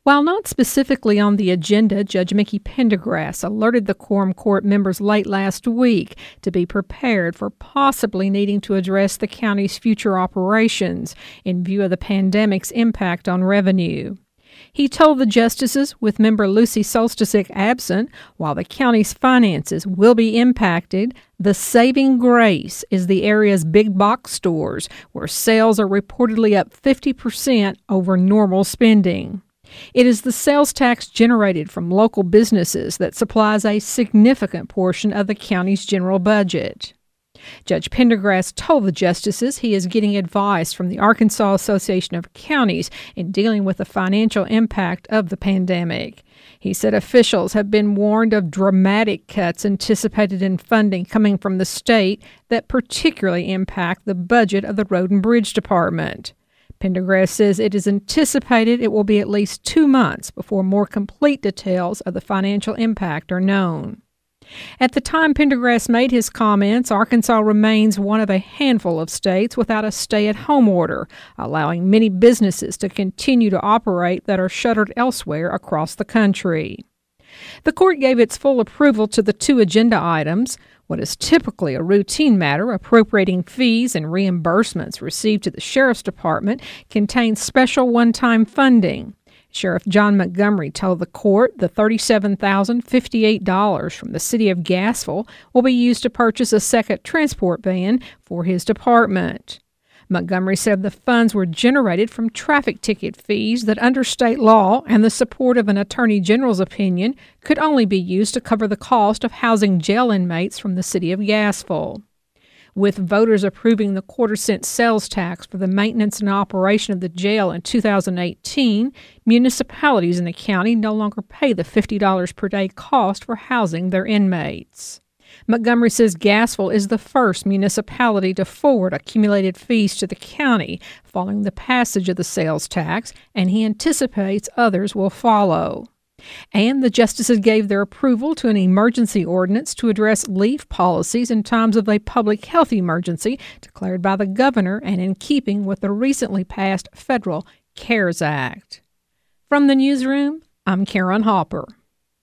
While not specifically on the agenda, Judge Mickey Pendergrass alerted the Quorum Court members late last week to be prepared for possibly needing to address the county's future operations in view of the pandemic's impact on revenue. He told the justices, with member Lucy Solsticic absent, while the county's finances will be impacted, the saving grace is the area's big box stores, where sales are reportedly up 50% over normal spending. It is the sales tax generated from local businesses that supplies a significant portion of the county's general budget. Judge Pendergrass told the justices he is getting advice from the Arkansas Association of Counties in dealing with the financial impact of the pandemic. He said officials have been warned of dramatic cuts anticipated in funding coming from the state that particularly impact the budget of the Road and Bridge Department. Pendergrass says it is anticipated it will be at least 2 months before more complete details of the financial impact are known. At the time Pendergrass made his comments, Arkansas remains one of a handful of states without a stay-at-home order, allowing many businesses to continue to operate that are shuttered elsewhere across the country. The court gave its full approval to the 2 agenda items. What is typically a routine matter, appropriating fees and reimbursements received to the Sheriff's Department, contains special one-time funding. Sheriff John Montgomery told the court the $37,058 from the city of Gassville will be used to purchase a second transport van for his department. Montgomery said the funds were generated from traffic ticket fees that under state law and the support of an attorney general's opinion could only be used to cover the cost of housing jail inmates from the city of Gassville. With voters approving the quarter-cent sales tax for the maintenance and operation of the jail in 2018, municipalities in the county no longer pay the $50 per day cost for housing their inmates. Montgomery says Gassville is the first municipality to forward accumulated fees to the county following the passage of the sales tax, and he anticipates others will follow. And the justices gave their approval to an emergency ordinance to address leave policies in times of a public health emergency declared by the governor and in keeping with the recently passed federal CARES Act. From the newsroom, I'm Karen Hopper.